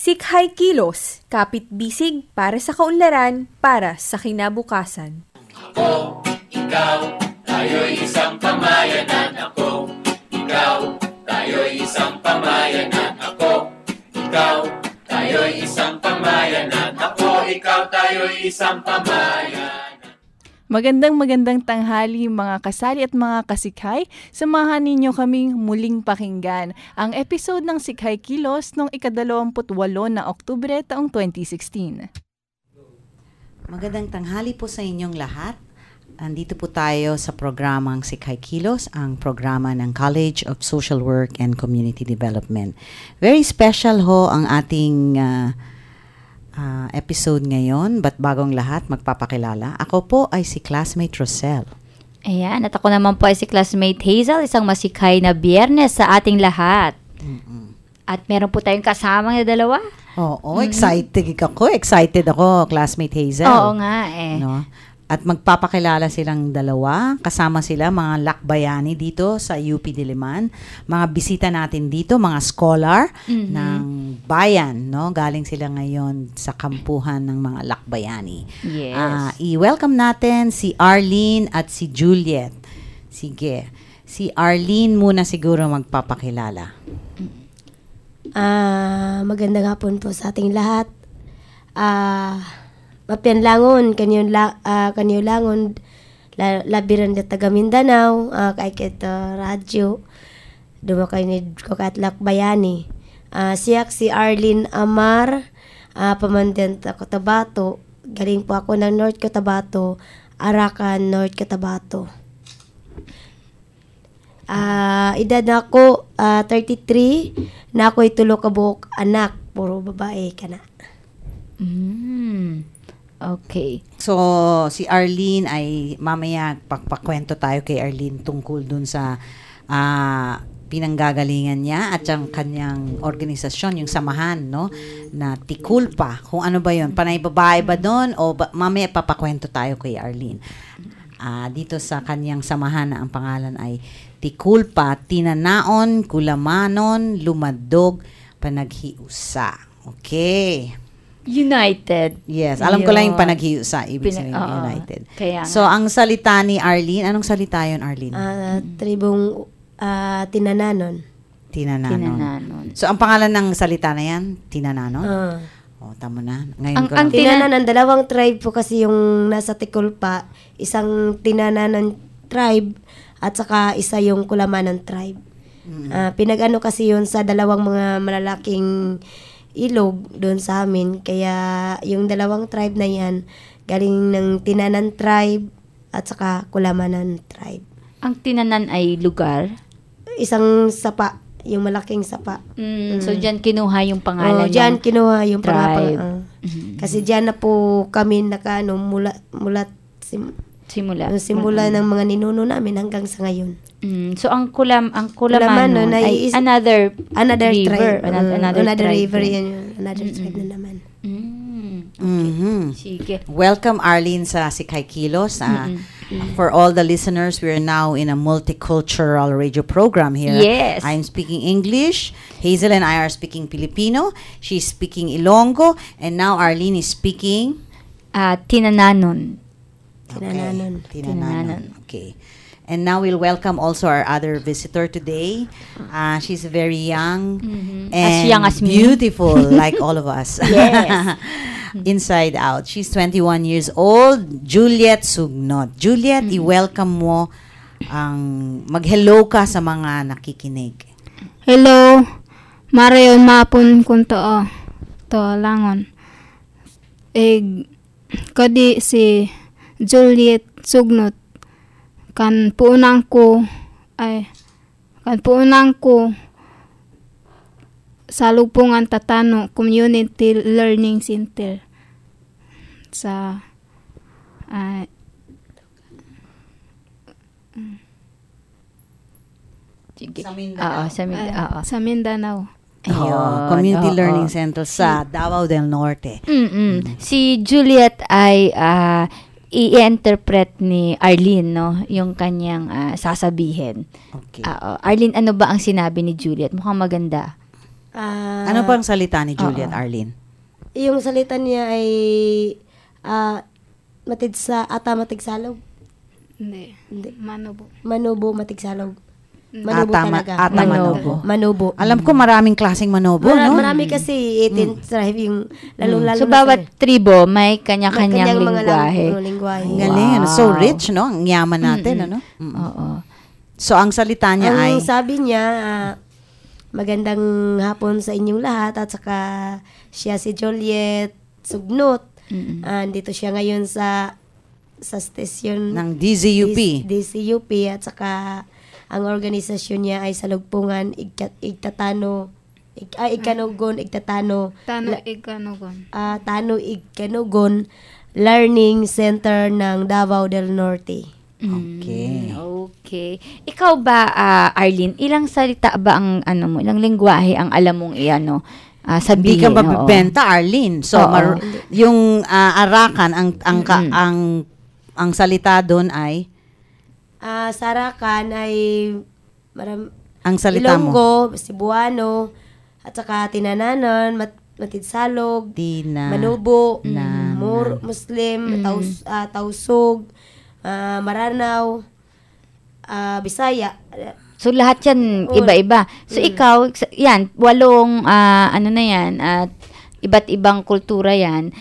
Sikhay Kilos, kapit bisig para sa kaunlaran, para sa kinabukasan. Ako, ikaw, tayo'y isang pamayanan. Ako, ikaw, tayo'y isang pamayanan. Ako, ikaw, tayo'y isang pamayanan. Ako, ikaw, tayo'y isang pamayanan. Magandang tanghali mga kasali at mga kasikhay. Samahan ninyo kaming muling pakinggan ang episode ng Sikhay Kilos noong ika-28 na Oktubre taong 2016. Magandang tanghali po sa inyong lahat. Andito po tayo sa programang Sikhay Kilos, ang programa ng College of Social Work and Community Development. Very special ho ang ating episode ngayon, but bagong lahat, magpapakilala. Ako po ay si classmate Rosel. Ayan, at ako naman po ay si classmate Hazel, isang masikhay na Biyernes sa ating lahat. Mm-mm. At meron po tayong kasamang na dalawa. Oo, excited ako, classmate Hazel. Oo nga eh. No? At magpapakilala silang dalawa. Kasama sila mga lakbayani dito sa UP Diliman. Mga bisita natin dito, mga scholar ng bayan. No? Galing sila ngayon sa kampuhan ng mga lakbayani. Yes. I-welcome natin si Arlene at si Juliet. Sige. Si Arlene muna siguro magpapakilala. Magandang hapon po sa ating lahat. Mapianlangon, kanyo-langon, labiran na taga Mindanao, kay kita radyo, dumakainid ko katlak bayani. Siyak si Arlene Amar, pamandan ako Cotabato, galing po ako ng North Cotabato, Arakan, North Cotabato. Edad na ako, 33, na ako'y tulo ka buok anak, puro babae ka na. Okay. So, si Arlene ay mamaya pakwento tayo kay Arlene tungkol dun sa pinanggagalingan niya at yung kanyang organisasyon, yung samahan, no? Na Tikulpa. Kung ano ba yun? Panay babae ba doon? O mamaya papakwento tayo kay Arlene. Dito sa kanyang samahan na ang pangalan ay Tikulpa, Tinanaon, Kulamanon, Lumadog, Panaghiusa. Okay. United. Yes, alam ko lang yung panaghiusa, ibig sabihin United. So, ang salita ni Arlene, anong salita yun, Arlene? Tribong Tinananon. Tinananon. So, ang pangalan ng salita na yan, Tinananon? Tama na. Ngayon ko lang. Tinananon, dalawang tribe po kasi yung nasa Tikulpa, isang Tinananon tribe at saka isa yung Kulamanon tribe. Pinag-ano kasi yun sa dalawang mga malalaking ilog doon sa amin. Kaya yung dalawang tribe na yan, galing ng Tinanan tribe at saka Kulamanan tribe. Ang Tinanan ay lugar? Isang sapa, yung malaking sapa. So, dyan kinuha yung pangalan ng dyan kinuha yung tribe. Kasi dyan na po kami simula ng mga ninuno namin hanggang sa ngayon. So ang Kulamanon ay another tribe. Another river yan. Another tribe na naman. Okay. Sige. Welcome, Arlene, sa Sikhay Kilos. For all the listeners, we are now in a multicultural radio program here. Yes. I'm speaking English. Hazel and I are speaking Filipino. She's speaking Ilonggo. And now Arlene is speaking Tinananon. Tinananon. Okay. And now we'll welcome also our other visitor today. She's very young and as young as me. Beautiful, like all of us. Yes. Inside out. She's 21 years old, Juliet Sugnot. Juliet, i-welcome mo mag-hello ka sa mga nakikinig. Hello. Marayon mapun kun to langon. Kadi si Juliet Sugnot kan puunang ko sa Lupungan Tatano Community Learning Center sa sa Mindanao. Community Learning Center sa Davao del Norte. Si Juliet ay i-interpret ni Arlene, no, yung kanyang sasabihin. Okay. Arlene, ano ba ang sinabi ni Juliet? Mukhang maganda. Ano bang salita ni Juliet, Arlene? Yung salita niya ay matigsalog. Hindi. Hindi. Manobo. Manubo, matigsalog. Manubo Ata talaga. Manobo. Manubo. Alam ko maraming klaseng manobo, no? Marami kasi 18 tribe yung lalo-lalo So, na bawat tribo may kanya-kanyang kanyang mga lingwahe. lingwahe. Ang galing, Wow. so rich, no? Ang yaman natin, ano? Oo. So, ang salita niya ay... Ang sabi niya, magandang hapon sa inyong lahat at saka siya si Juliet Sugnot. Dito siya ngayon sa station ng DZUP. DZUP at saka ang organisasyon niya ay Salugpungan Igtatano Ikanogon Igtatano Tano Iganogon. Tano Iganogon Learning Center ng Davao del Norte. Okay. Okay. Ikaw ba, Arlene, ilang salita ba ang ilang lingwahe ang alam mong Hindi sabihin? ka mabibenta, Arlene. So, Oo. yung Arakan, ang salita doon ay... Sarakan ay Ang salita mo? Ilonggo, Cebuano, at saka Tinananon, Matidsalog, Manubo, Muslim, Tausog, Maranaw, Bisaya. So, lahat yan, iba-iba. So, ikaw, yan, 8, iba't ibang kultura yan.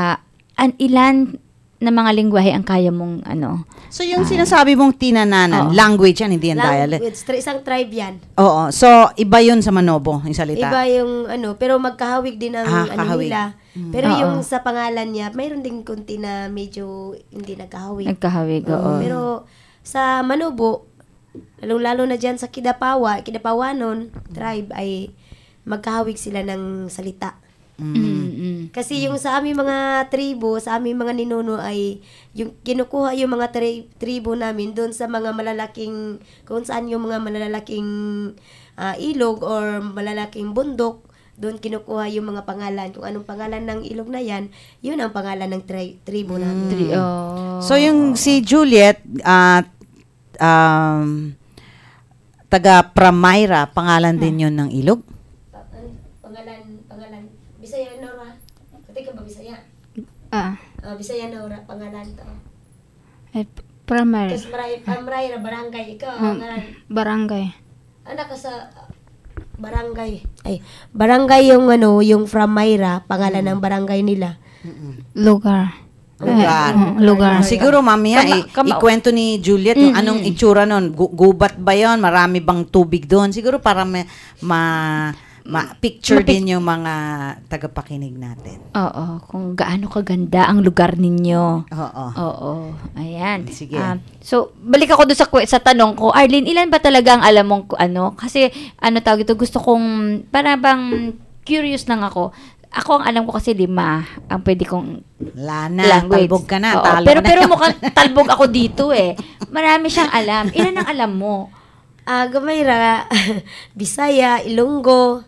Ilan na mga lingwahe ang kaya mong, So, yung sinasabi mong tinananan, language yan, hindi yan dialect. Language, isang tribe yan. Oo. So, iba yun sa Manobo, yung salita. Iba yung, pero magkahawig din ang kahawig. nila. Pero yung sa pangalan niya, mayroon din kunti na medyo hindi nagkahawig. Nagkahawig, oo. Pero sa Manobo, lalo na dyan sa Kidapawanon tribe ay magkahawig sila ng salita. Kasi yung sa aming mga tribo, sa aming mga ninuno ay yung kinukuha yung mga tribo namin doon sa mga malalaking, kung saan yung mga malalaking ilog or malalaking bundok, doon kinukuha yung mga pangalan. Kung anong pangalan ng ilog na yan, yun ang pangalan ng tribo namin. So, yung si Juliet, taga Pramayra, pangalan din yun ng ilog? Pangalan. Bisaya Nora. Pati ka ba Bisaya? Bisaya Nora, pangalan to. Primary. Tapos Marayra, barangay. Ikaw, pangalan. Barangay. Anak ka sa barangay. Barangay yung from Mayra, pangalan ng barangay nila. Lugar. Lugar. Siguro mamaya ikwento ni Juliet yung anong itsura nun. Gubat ba yon? Marami bang tubig doon? Siguro para ma-picture din yung mga tagapakinig natin. Oo, kung gaano kaganda ang lugar ninyo. Oo. Ayan. Sige. So, balik ako doon sa tanong ko. Arlene, ilan ba talaga ang alam mong Kasi, tawag ito, gusto kong, para bang curious lang ako. Ako ang alam ko kasi 5 ang pwede kong language. Talbog ka na. Oo, pero mukhang talbog ako dito eh. Marami siyang alam. Ilan ang alam mo? Gamayra, Bisaya, Ilonggo,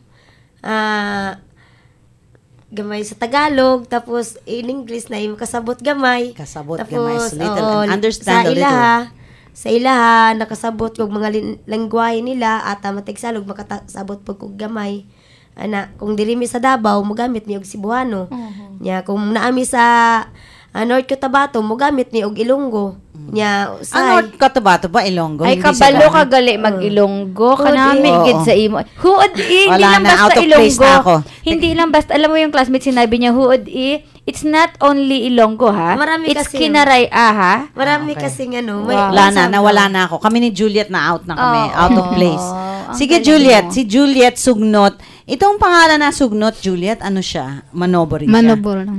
gamay sa Tagalog, tapos in English na yung kasabot gamay. Kasabot tapos, gamay is little and understand a little. Sa ilaha, nakasabot yung mga lengguwahe nila at matigsalog, makasabot po kong gamay. Kung dirimi sa Davao, mogamit ni og Cebuano. Nya kung naami sa North Cotabato, mogamit ni og Ilonggo. Nya North Cotabato ba Ilonggo? Ay kabalo ka gali mag-Ilonggo kanami gid sa imo. Huod hindi lang basta Ilonggo. Hindi lang basta alam mo yung classmate sinabi niya huod it's not only Ilonggo ha. Marami it's kasi Kinaray ha. Marami kasing nawala na ako. Kami ni Juliet na out na kami. Out of place. Sige galing Juliet, si Juliet Sugnot. Itong pangalan na Sugnot, Juliet, ano siya? Manobo rin siya. Manobo lang.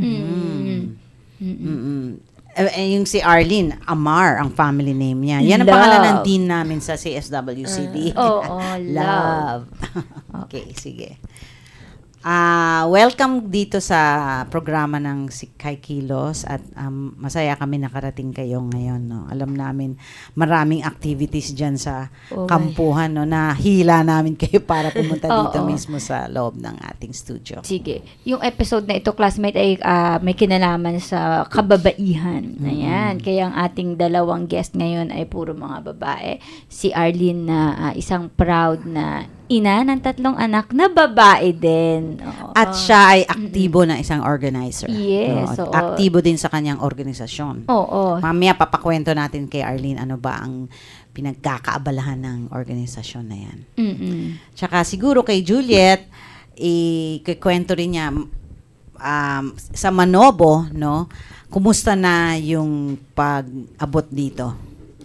Yung si Arlene, Amar, ang family name niya. Yan ang pangalan ng dean namin sa CSWCD. Love. Okay, sige. Welcome dito sa programa ng Sikay Kilos at masaya kami nakarating kayo ngayon. No? Alam namin maraming activities dyan sa kampuhan. No? Nahila namin kayo para pumunta dito mismo sa loob ng ating studio. Sige. Yung episode na ito, classmate, ay may kinalaman sa kababaihan. Ayan. Kaya ang ating 2 guest ngayon ay puro mga babae. Si Arlene na isang proud na ina ng 3 anak na babae din. Oo. At siya ay aktibo na isang organizer. Yes, No? oo. Aktibo din sa kanyang organisasyon. Oo. Mamaya papakwento natin kay Arlene ano ba ang pinagkakaabalahan ng organisasyon na yan. Tsaka siguro kay Juliet, ikikwento rin niya sa Manobo, no? Kumusta na yung pag-abot dito?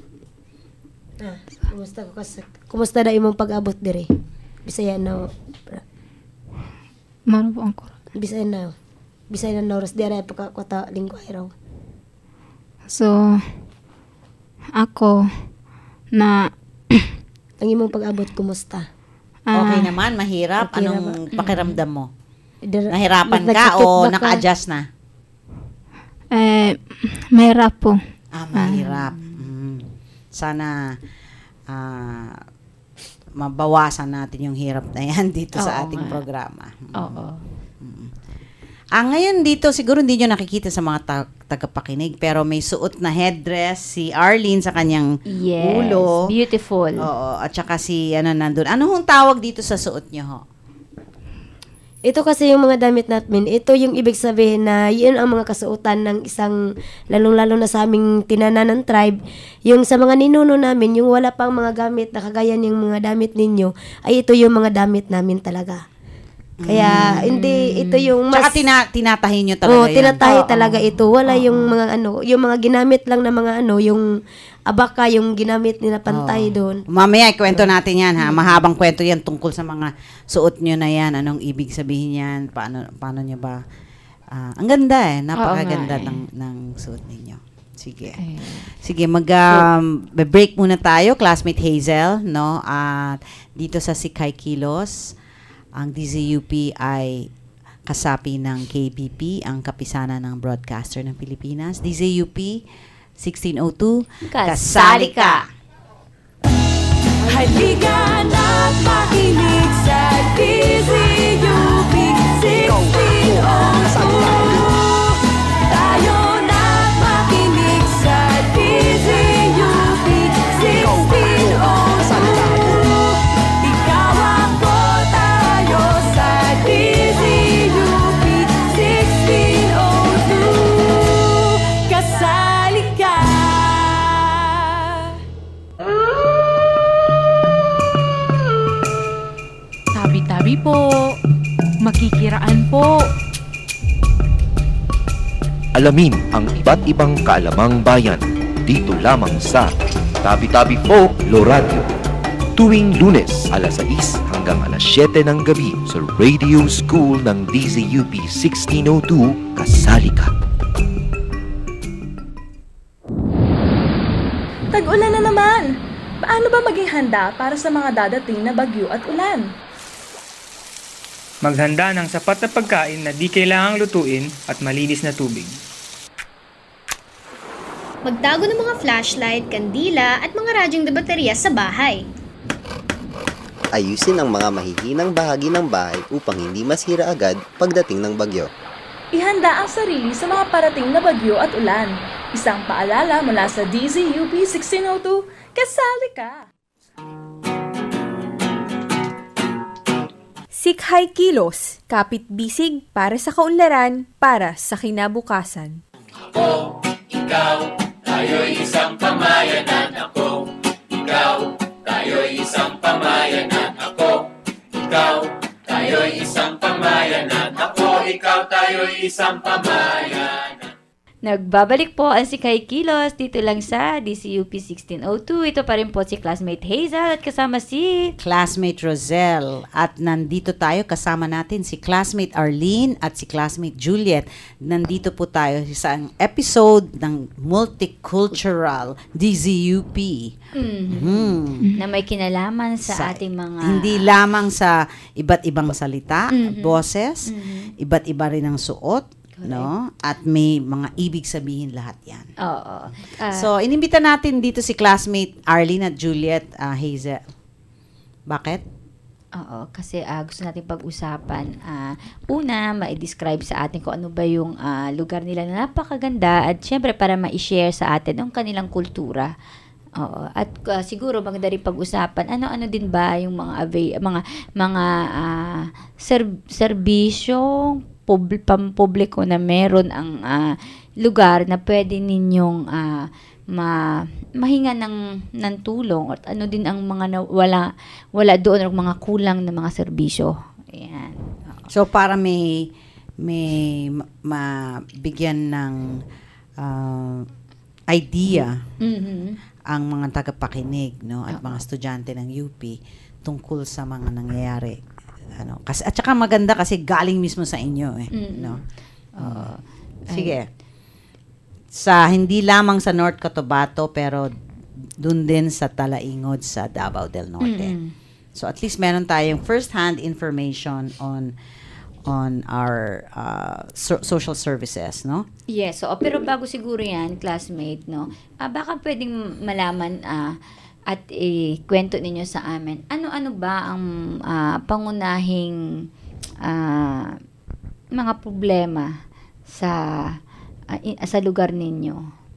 Kumusta na imong pag-abot dire? Bisaya na. Mano po ang kuro. Bisaya na oras dire pagkakota linggo araw. So, ako na Ang imong pag-abot kumusta? Okay naman, mahirap. Okay Anong pakiramdam mo? Dir- Nahirapan ka nagsakit o ba ka? naka-adjust na? mahirap po. Mahirap. Sana mabawasan natin yung hirap na yan dito sa Oo ating nga. programa. Oo. Ngayon dito, siguro hindi nyo nakikita sa mga tagapakinig, pero may suot na headdress si Arlene sa kanyang Yes. ulo. Beautiful. Oo, at saka si nandun. Ano hong tawag dito sa suot nyo ho? Ito kasi yung mga damit natin, ito yung ibig sabihin na yun ang mga kasuotan ng isang, lalong-lalo na sa aming tinanan ng tribe, yung sa mga ninuno namin, yung wala pang mga gamit na kagaya yung mga damit ninyo, ay ito yung mga damit namin talaga. Kaya, hindi, ito yung mas... Tsaka tinatahin nyo talaga Oo, yun. tinatahi talaga ito. Wala yung mga yung mga ginamit lang na mga yung abaka, yung ginamit nila pantay doon. Mamaya, ikwento natin yan ha. Mahabang kwento yan tungkol sa mga suot nyo na yan. Anong ibig sabihin yan? Paano nyo ba? Ang ganda Napakaganda Oo nga ng suot ninyo. Sige. Sige, mag-break muna tayo, classmate Hazel, no? At dito sa Sikay Kilos, ang DZUP ay kasapi ng KBP, ang kapisanan ng broadcaster ng Pilipinas. DZUP 1602, Kasali ka! Halika na't makinig sa DZUP 1602. Tayo na't makinig sa DZUP 1602. Ikaw ako, tayo sa DZUP 1602. Kasali ka. Tabi-tabi po. Makikiraan po. Alamin ang iba't ibang kaalamang bayan dito lamang sa Tabi-Tabi Po Loradio. Tuwing Lunes, alas 6 hanggang alas 7 ng gabi sa Radio School ng DZUP 1602, Kasali ka! Tag-ulan na naman! Paano ba maging handa para sa mga dadating na bagyo at ulan? Maghanda ng sapat na pagkain na di kailangang lutuin at malinis na tubig. Magtago ng mga flashlight, kandila at mga radyong de baterya sa bahay. Ayusin ang mga mahihinang bahagi ng bahay upang hindi masira agad pagdating ng bagyo. Ihanda ang sarili sa mga parating na bagyo at ulan. Isang paalala mula sa DZUP 1602, kasali ka! Sikhay Kilos, kapit bisig para sa kaunlaran, para sa kinabukasan. Ako, ikaw, tayo'y isang pamayanan. Ako, ikaw, tayo'y isang pamayanan. Ako, ikaw, tayo'y isang pamayanan. Ako, ikaw, tayo'y isang pamayanan. Nagbabalik po ang Sikay Kilos dito lang sa DZUP 1602. Ito pa rin po si classmate Hazel at kasama si classmate Roselle. At nandito tayo, kasama natin si classmate Arlene at si classmate Juliet. Nandito po tayo sa isang episode ng Multicultural DZUP. Na may kinalaman sa ating mga... Hindi lamang sa iba't ibang salita, boses, iba't iba rin ang suot. No? At may mga ibig sabihin lahat yan. Oo. So, inimbita natin dito si classmate Arlene at Juliet Hazel. Bakit? Oo, kasi gusto natin pag-usapan. Una, ma-describe sa atin kung ano ba yung lugar nila na napakaganda at syempre para ma-share sa atin ang kanilang kultura. Oo. At siguro maganda rin pag-usapan ano-ano din ba yung mga serbisyong pampubliko na meron ang lugar na pwede ninyong mahinga ng tulong at ano din ang mga wala doon ang mga kulang na mga serbisyo. Ayan. So para may mabigyan ng idea ang mga tagapakinig, no, at mga estudyante ng UP tungkol sa mga nangyayari, kasi at saka maganda kasi galing mismo sa inyo no. Sige. Sa hindi lamang sa North Cotabato pero dun din sa Talaingod sa Davao del Norte. So at least meron tayong first-hand information on our social services, no? Yes, so pero bago siguro 'yan, classmate, no. Baka pwedeng malaman at kwento ninyo sa amin. Ano-ano ba ang pangunahing mga problema sa lugar ninyo?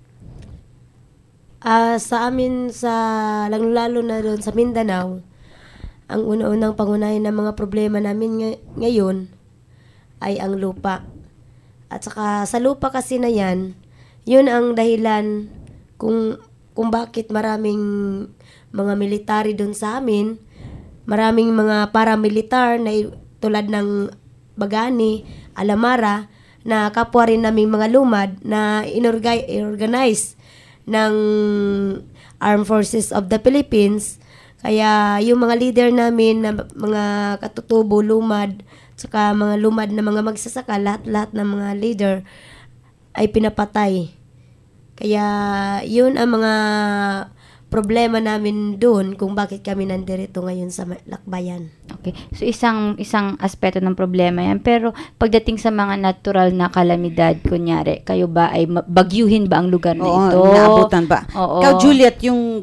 Sa amin, lalo na doon sa Mindanao, ang una-unang pangunahin ng mga problema namin ngayon ay ang lupa. At saka sa lupa kasi na yan, yun ang dahilan kung bakit maraming mga military doon sa amin, maraming mga paramilitar na tulad ng Bagani, Alamara, na kapwa rin naming mga lumad na inorganize ng Armed Forces of the Philippines. Kaya yung mga leader namin na mga katutubo, lumad, saka mga lumad na mga magsasaka, lahat-lahat ng mga leader ay pinapatay. Kaya yun ang mga problema namin doon kung bakit kami nandirito ngayon sa Lakbayan. Okay. So isang aspeto ng problema yan. Pero pagdating sa mga natural na kalamidad, kunyari, kayo ba ay bagyuhin ba ang lugar na ito? Oo, naabutan ba? Oo. Ikaw, Juliet, yung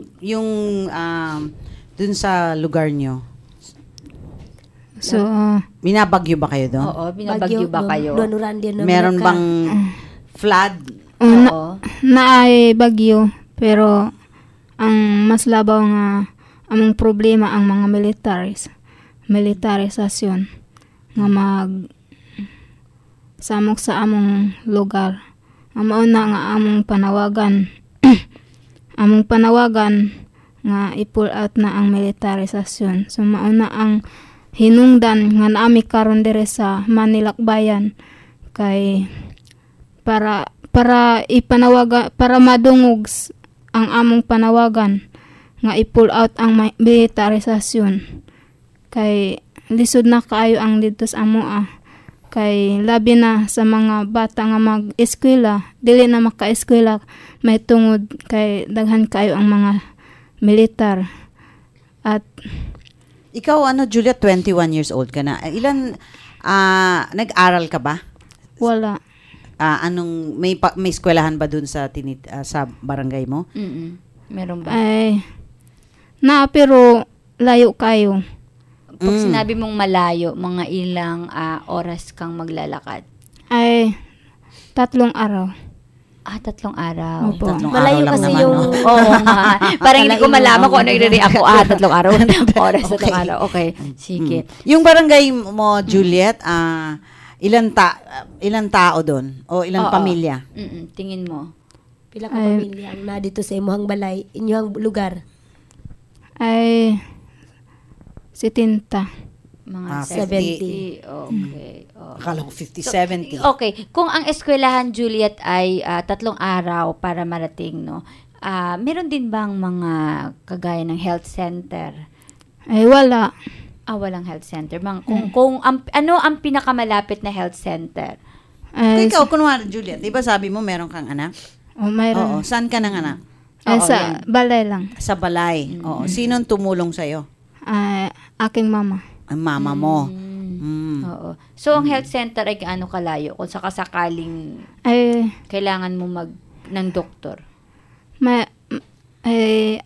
dun sa lugar nyo, So, binabagyo ba kayo doon? Oo, binabagyo ba kayo? Meron bang flood? Na ay bagyo, pero ang mas labaw nga among problema ang mga militarisasyon nga samok sa among lugar. Ang mauna nga among panawagan nga i-pull out na ang militarisasyon. So mauna ang hinungdan nga naami karon dire sa Manilakbayan kay para ipanawaga, para madungog ang among panawagan nga i-pull out ang militarisasyon kay lisod na kaayo ang dito sa amoa kay labi na sa mga bata nga mag-eskwela, dili na maka-eskwela may tungod kay daghan kaayo ang mga militar. At ikaw, Julia, 21 years old ka na. Ilan, nag-aral ka ba? Wala. May eskwelahan ba dun sa barangay mo? Meron ba? Ay, pero layo kayo. Pag sinabi mong malayo, mga ilang oras kang maglalakad? Ay, 3 araw. 3 araw. Opo. Malayo kasi yung... Oo nga. Parang hindi ko malaman kung ano i-react ako. 3 araw. Oras, 3 araw. Okay. Sige. Yung barangay mo, Juliet, ilan tao doon? O ilang pamilya? Tingin mo? Pila ka pamilya ang na dito sa imuhang balay, inyong lugar? Ay, 70. Mga 70. Okay. Akala ko 50, 70. Okay. Kung ang eskwelahan, Juliet, ay 3 araw para marating, no? Meron din bang mga kagaya ng health center? Ay, wala. Walang health center. Kung ano ang pinakamalapit na health center? Kung ikaw, kunwari, Juliet, di ba sabi mo meron kang anak? Mayroon. Oo. Saan ka ng anak? Sa balay lang. Sa balay. Oo. Sinong tumulong sa'yo? Aking mama. Ang mama mo. Oo. So, ang health center ay gaano kalayo? Kung sakasakaling kailangan mo ng doktor? May 4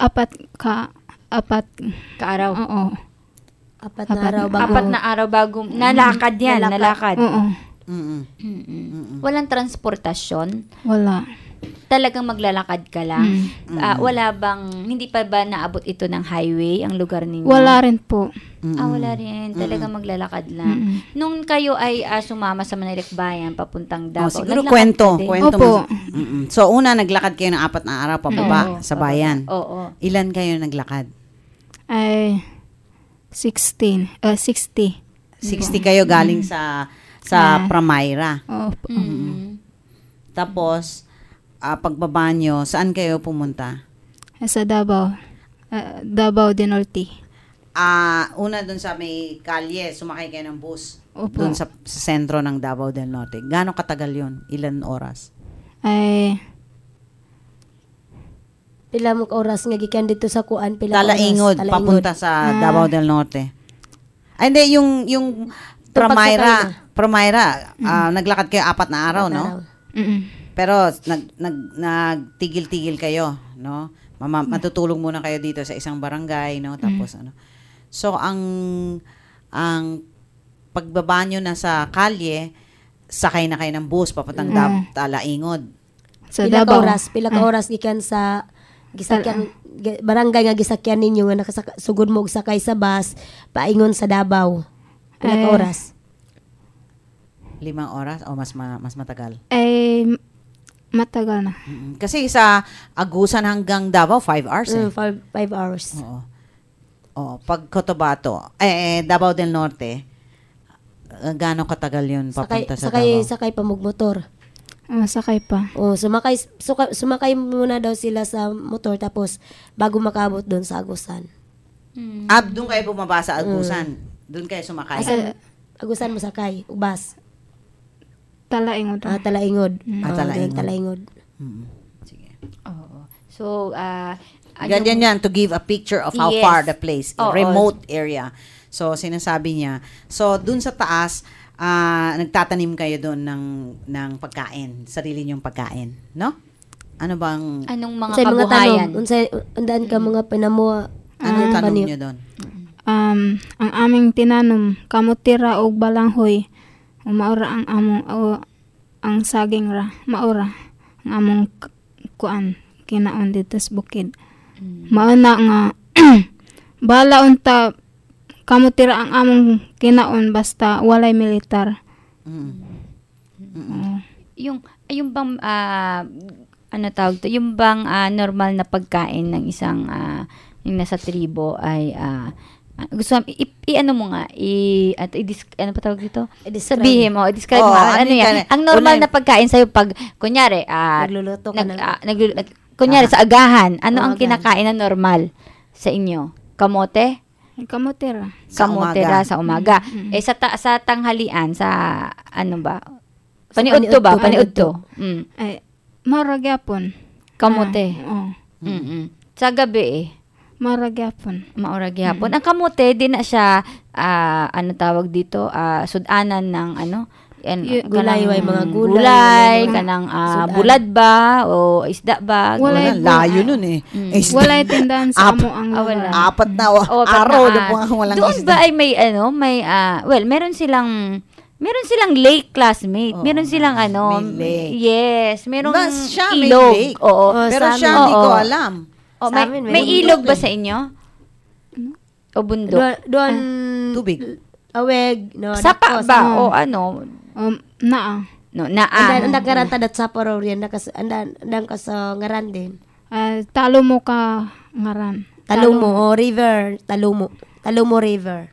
araw? Oo. 4 na araw bago. 4 na araw bago. Nalakad yan. Nalakad. Oo. Walang transportasyon? Wala. talagang maglalakad ka lang. Wala bang, hindi pa ba naabot ito ng highway, ang lugar ninyo? Wala rin po. Wala rin. Talagang maglalakad lang. Nung kayo ay sumama sa Manilakbayan, papuntang Davao, siguro naglakad kwento. ka din? Opo. So, una, naglakad kayo ng 4 na araw pababa sa bayan. Oo. Ilan kayo naglakad? Ay, 60. 60 kayo galing sa Pramayra. Opo. Tapos, pagbaba nyo, saan kayo pumunta? Sa Davao. Davao del Norte. Una dun sa may kalye, sumakay kayo ng bus. Opo. Dun sa sentro ng Davao del Norte. Gaano katagal yun? Ilan oras? Ay, Pila mo ka oras nga gikan dito sa kuan, pila ka Talaingod, oras? papunta sa Davao del Norte. Ay, hindi, yung Pramayra, naglakad kayo 4 na araw, no? Pero nagtigil-tigil kayo, no? Matutulog muna kayo dito sa isang barangay, no? Tapos ano. So ang pagbaba nyo na sa kalye, sakay na kayo ng bus papuntang Talaingod. sa Pila ka Davao. oras gikan sa gisakyan barangay nga gisakyan ninyo nga sugod mo og sakay sa bus paingon sa Davao. Pila ka oras? 5 oras o mas matagal? Matagal na. Kasi sa Agusan hanggang Davao, 5 hours eh. 5 hours. Oo. Pag Cotabato, Davao del Norte, gaano katagal yun papunta sa Davao? Sakay pa motor. Sakay pa. Sumakay muna daw sila sa motor tapos bago makabot doon sa Agusan. Doon kayo bumaba sa Agusan. Doon kayo sumakay. Agusan mo sakay, bus. Talaingod. Talaingod. Talaingod. Sige. Oo. So, ganyan yan, to give a picture of how far the place, remote area. So, sinasabi niya. So, dun sa taas, nagtatanim kayo doon ng pagkain, sarili niyong pagkain, no? Ano bang... Anong mga kabuhayan? Andaan ka mga pinamuha. Anong tanong niyo doon? Ang aming tinanom, kamutira o balanghoy, maura ang among ang saging ra, maura ang among kuan kinaon dito sa bukid. Mauna nga bala unta kamutira ang among kinaon basta walay militar. Yung bang ano tawag to? Yung bang normal na pagkain ng isang yung nasa tribo ay gusto ano mo nga ano pa tawag dito? Sabihin mo, i-describe mo ano yan. Ang normal na pagkain sa'yo pag kunyari nagluluto ka kunyari sa agahan, ano ang kinakain na normal sa inyo? Kamote? Kamutira. Kamutira sa umaga. Sa tanghalian sa ano ba? Paniudto ba? Paniudto. Maragyapon. Kamote. Sa gabi Maragyapon. Mauragyapon. Ang kamote, di na siya, ano tawag dito, sudanan ng ano, gulay, mga gulay, kanang bulad ba, o isda ba. Wala, layo nun eh. Walay tindahan sa amo ang wala. 4 na araw na po ang walang doon isda. ba ay may meron silang lake classmate. Meron silang may lake. Yes, merong siya, ilog. May lake. Oo. Pero siya, hindi ko alam. May ilog ba sa inyo? O bundok? Doon tubig. Aweg, no. Sapa ba o ano? Naa. No, naa. Andan karanta dat sapa raw riyan andan ka sa ngaran din. Talo mo ka ngaran. Talumo river, Talumo river.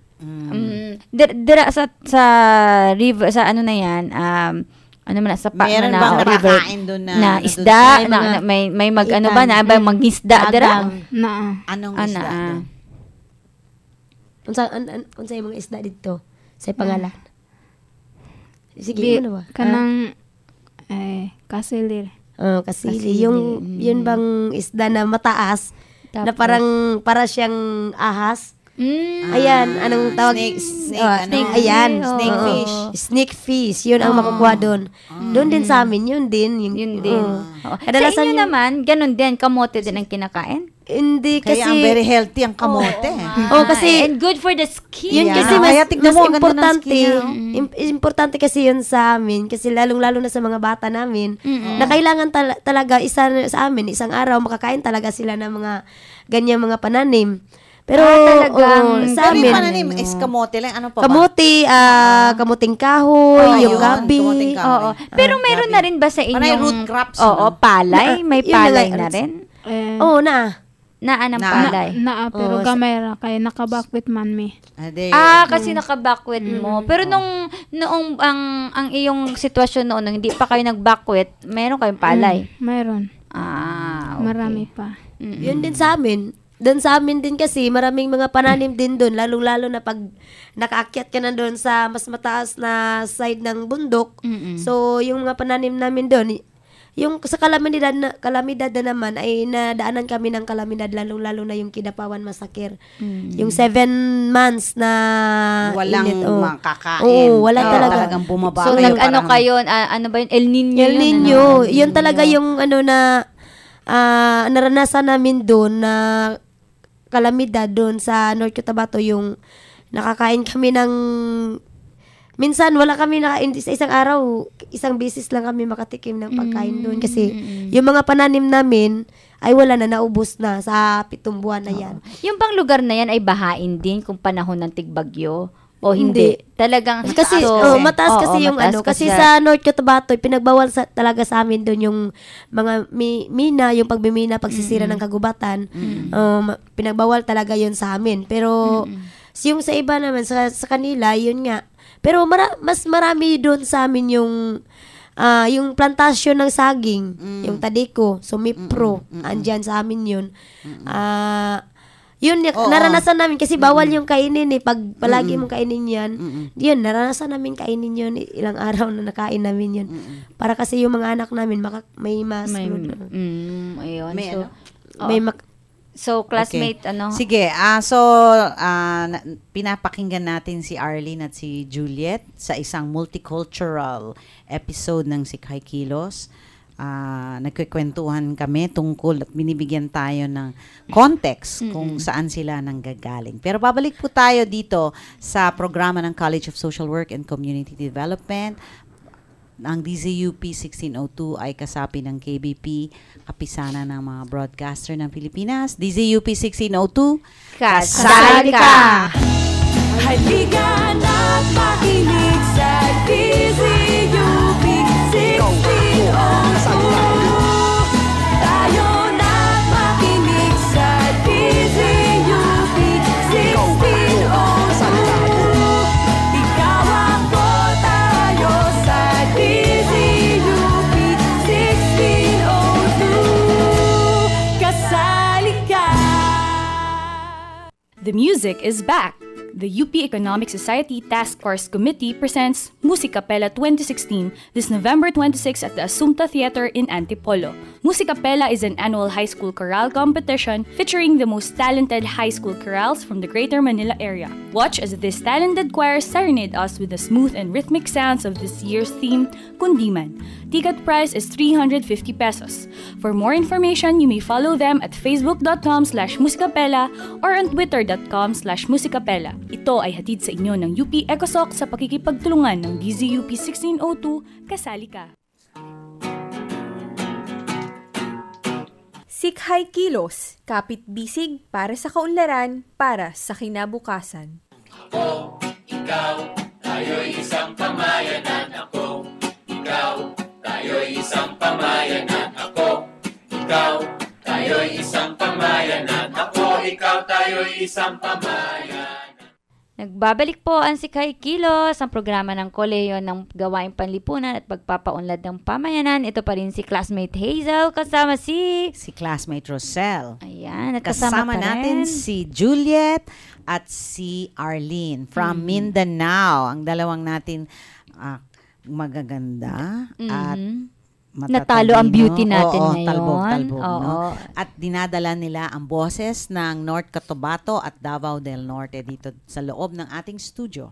Dira sa river sa ano na yan, ano man sa meron na bang river doon na isda may ano ba na ba mangisda dira na anong isda unsay mga isda dito sa pangalan sige ano ba kanang kasilir kasili yun bang isda na mataas na parang para siyang ahas. Ayan, anong tawag? Snake fish. Yun ang makukuha doon. Doon din sa amin, yun din. Sa inyo naman, ganun din, kamote din ang kinakain? Hindi kasi... Kaya ang very healthy ang kamote. Kasi... And good for the skin. Yun kasi Kaya tignan mo, ang ganda ng skin niya, importante kasi yun sa amin. Kasi lalong-lalo na sa mga bata namin, na kailangan talaga sa amin, isang araw, makakain talaga sila ng mga ganyang mga pananim. Pero talagang sa amin, pananim is kamote lang. Ano pa ba? Kamote, kamuting kahoy, yung gabi. Oo. Pero meron na rin ba sa inyong... Panay root crops. Oo, palay? May palay na rin? Oo, na. Naan ang palay? Pero gamay ra kay nakabakwit man mi. Kasi nakabakwit mo. Pero noong ang iyong sitwasyon noon, nung hindi pa kayo nagbakwit, meron kayong palay? Meron. Okay. Marami pa. Yun din sa amin. Doon sa amin din kasi, maraming mga pananim din doon, lalong-lalo na pag nakaakyat ka na doon sa mas mataas na side ng bundok. So, yung mga pananim namin doon, yung sa kalamidad na naman ay nadaanan kami ng kalamidad, lalong-lalo na yung Kidapawan Massacre. Yung 7 months na walang init, makakain. Wala talaga. Talagang bumaba. So, nag-ano kayo, ano ba yun? El Niño El Niño. Yun talaga yung na naranasan namin doon na kalamidad doon sa North Cotabato, yung nakakain kami ng minsan wala kami sa isang araw, isang bisis lang kami makatikim ng pagkain doon kasi yung mga pananim namin ay wala na, naubos na sa 7 buwan na yan. Yung bang lugar na yan ay bahain din kung panahon ng tigbagyo? O hindi? Talagang kasi mataas kasi yung kasi sa North Cotabato pinagbawal talaga sa amin doon yung mga mina, yung pagbimina, pagsisira ng kagubatan. Pinagbawal talaga yun sa amin. Pero yung sa iba naman sa kanila yun nga. Pero mas marami doon sa amin yung plantasyon ng saging, yung Tadeko, Sumipro, andyan sa amin yun. Yun, naranasan namin kasi bawal yung kainin pag palagi mong kainin yan. Yun, naranasan namin kainin yun, ilang araw na nakain namin yun. Para kasi yung mga anak namin may ayun. So, classmate, Sige, pinapakinggan natin si Arlene at si Juliet sa isang multicultural episode ng Sikhay Kilos. Nagkikwentuhan kami tungkol at binibigyan tayo ng context kung saan sila nanggagaling. Pero babalik po tayo dito sa programa ng College of Social Work and Community Development. Ang DZUP 1602 ay kasapi ng KBP, kapisanan ng mga broadcaster ng Pilipinas. DZUP 1602, kasali ka! Halika na't makinig sa DZUP 1602. Tayo na't makinig sa DZUP 1602. Ikaw ako, tayo sa DZUP 1602. Kasali ka! The music is back! The UP Economic Society Task Force Committee presents Musicapella 2016 this November 26 at the Assumpta Theater in Antipolo. Musicapella is an annual high school chorale competition featuring the most talented high school chorales from the Greater Manila area. Watch as these talented choirs serenade us with the smooth and rhythmic sounds of this year's theme, Kundiman. Ticket price is 350 pesos. For more information, you may follow them at facebook.com/musicapella or on twitter.com/musicapella. Ito ay hatid sa inyo ng UP ECOSOC sa pakikipagtulungan ng DZUP 1602. Kasali ka! Sikhay Kilos, kapit bisig para sa kaunlaran, para sa kinabukasan. Ako, ikaw, tayo'y isang pamayanan. Ako, ikaw, tayo'y isang pamayanan. Ako, ikaw, tayo'y isang pamayanan. Ako, ikaw, tayo'y isang pamayanan. Nagbabalik po ang Sikhay Kilos, ang programa ng Kolehiyo ng Gawaing Panlipunan at Pagpapaunlad ng Pamayanan. Ito pa rin si classmate Hazel, kasama si classmate Rosel. Ayan, at kasama natin si Juliet at si Arlene from Mindanao. Ang dalawang natin magaganda at natalo ang beauty natin Oo, ngayon. talbog, Oo. no? At dinadala nila ang boses ng North Cotabato at Davao del Norte dito sa loob ng ating studio.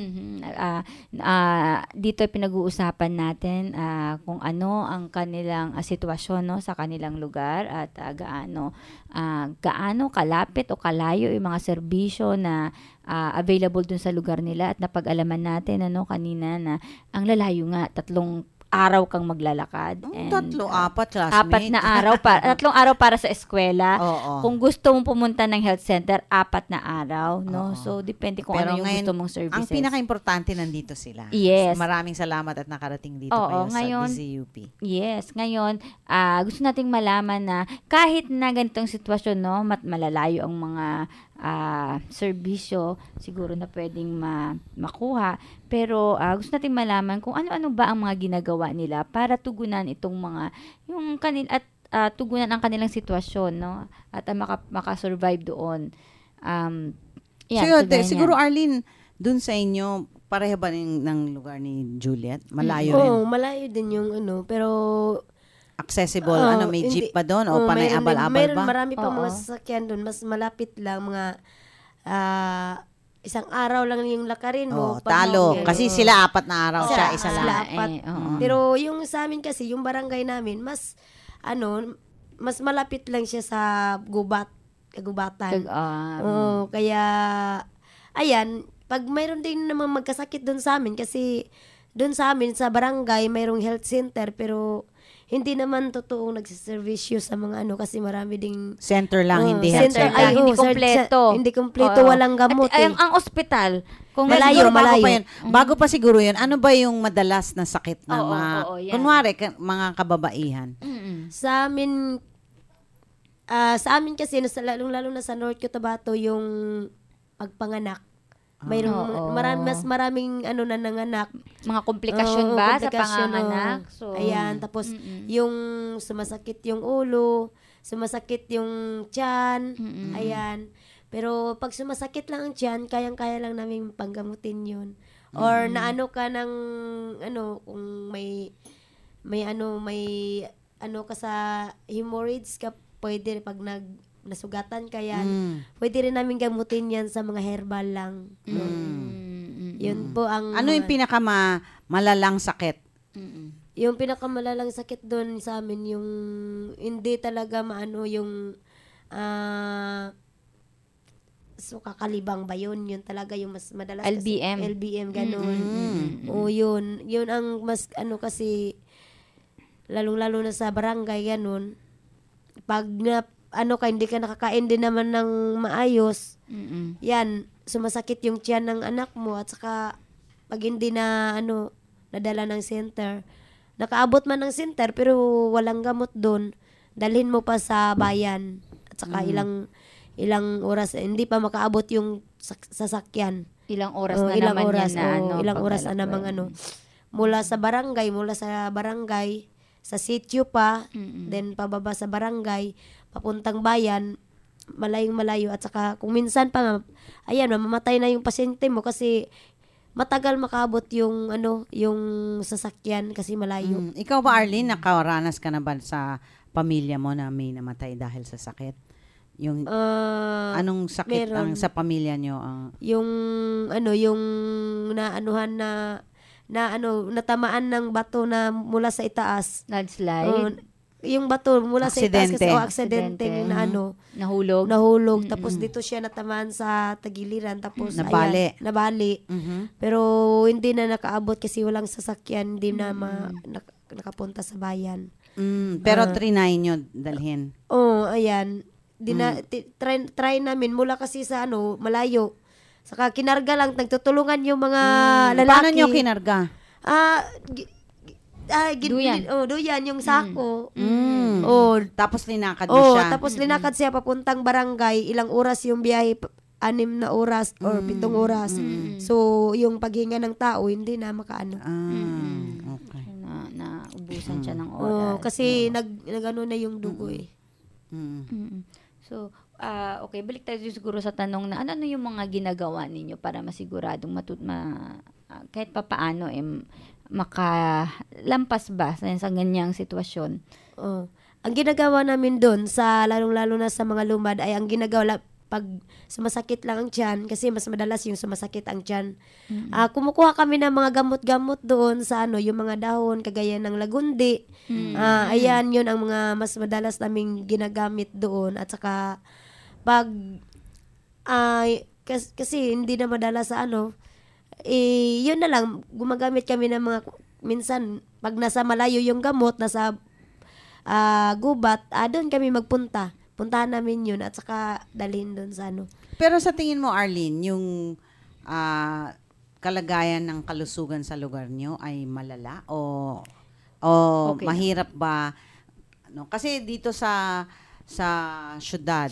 Dito pinag-uusapan natin kung ano ang kanilang sitwasyon, no, sa kanilang lugar at gaano kalapit o kalayo yung mga serbisyo na available dun sa lugar nila. At napag-alaman natin kanina na ang lalayo nga, 3 araw kang maglalakad. And, 4 classmate. 3 araw para sa eskwela. Oo. Kung gusto mong pumunta ng health center, 4 na araw, no? So, depende kung Pero ano yung ngayon, gusto mong services. ang pinaka-importante nandito sila. Yes. Maraming salamat at nakarating dito Oo, kayo ngayon, sa DZUP. Yes, ngayon, gusto nating malaman na kahit na ganitong sitwasyon, no, malalayo ang mga serbisyo, siguro na pwedeng makuha. Pero gusto nating malaman kung ano-ano ba ang mga ginagawa nila para tugunan itong mga, tugunan ang kanilang sitwasyon, no? At makasurvive doon. Siguro, Arlene, dun sa inyo, pareho ba ng lugar ni Juliet? Malayo rin? Oo, malayo din yung pero accessible, may jeep pa doon o panay abal-abal ba? Marami pa mga sasakyan doon, mas malapit lang, mga isang araw lang yung lakarin mo. Talo. Kasi sila 4 na araw, siya isa lang. Pero yung sa amin kasi, yung barangay namin, mas malapit lang siya sa kagubatan. Kaya, ayan, pag mayroon din naman magkasakit doon sa amin, kasi doon sa amin, sa barangay, mayroong health center, pero hindi naman totoong nagsiservisyo sa mga kasi marami ding center lang, hindi health center. Hindi kompleto. Hindi kompleto, walang gamot. At ang ospital, kung malayo. Bago pa siguro yun, ano ba yung madalas na sakit ng mga, kunwari, mga kababaihan? Sa amin kasi, lalo na sa North Cotabato, yung pagpanganak. Mayroong maraming nanganak. Mga komplikasyon ba sa panganganak? So, ayan, tapos yung sumasakit yung ulo, sumasakit yung tiyan, ayan. Pero pag sumasakit lang ang tiyan, kayang-kaya lang namin panggamutin yun. Or naano ka ng kung may ka sa hemorrhoids ka, pwede pag nasugatan ka yan, pwede rin namin gamutin yan sa mga herbal lang. Yun po ang... Ano yung pinakamalalang sakit? Yung pinakamalalang sakit doon sa amin, yung hindi talaga yung kakalibang ba yun? Yun talaga yung mas madalas. LBM. LBM, ganun. O yun. Yun ang mas kasi lalong-lalo na sa barangay, ganun. Pag hindi ka nakakain din naman ng maayos, yan, sumasakit yung tiyan ng anak mo, at saka pag hindi na nadala ng center, nakaabot man ng center pero walang gamot doon, dalhin mo pa sa bayan, at saka ilang oras, hindi pa makaabot yung sasakyan. Ilang oras na naman oras, yan na ilang oras na namang mula sa barangay, sa sitio pa, then pababa sa barangay, papuntang bayan, malayong-malayo, at saka kung minsan pa mamamatay na yung pasyente mo kasi matagal makaabot yung yung sasakyan kasi malayo. Ikaw ba, Arlene, nakaranas ka na ba sa pamilya mo na may namatay dahil sa sakit? Yung anong sakit ang sa pamilya nyo? Yung natamaan ng bato na mula sa itaas. Landslide? Yung bato mula sa itaas kasi aksidente na nahulog. Tapos dito siya natamaan sa tagiliran, tapos nabali. Pero hindi na nakaabot kasi walang sasakyan, hindi na nakapunta sa bayan. Pero trinay nyo dalhin? Ayan. Try namin mula kasi sa malayo. Saka kinarga lang, nagtutulungan yung mga lalaki. Paano nyo kinarga? Duyan yung sako. Tapos linakad mo siya. Tapos linakad siya papuntang barangay. Ilang oras yung biyahe? 6 na oras or 7 oras. So, yung paghinga ng tao, hindi na makaano. Okay. Naubusan siya ng oras. Kasi na yung dugo eh. So, okay, balik tayo siguro sa tanong na ano yung mga ginagawa ninyo para masiguradong kahit papaano makalampas ba sa ganyang sitwasyon? Oh. Ang ginagawa namin doon sa lalong-lalo na sa mga lumad ay ang ginagawa pag sumasakit lang ang tiyan, kasi mas madalas yung sumasakit ang tiyan. Kumukuha kami ng mga gamot-gamot doon sa yung mga dahon kagaya ng lagundi. Ayan, yun ang mga mas madalas naming ginagamit doon. At saka pag kasi hindi na madalas sa yun na lang, gumagamit kami ng mga, minsan pag nasa malayo yung gamot, nasa gubat, doon kami magpunta. Puntahan namin yun at saka dalhin doon sa Pero sa tingin mo, Arlene, yung kalagayan ng kalusugan sa lugar nyo ay malala o okay, mahirap ba? Kasi dito sa syudad,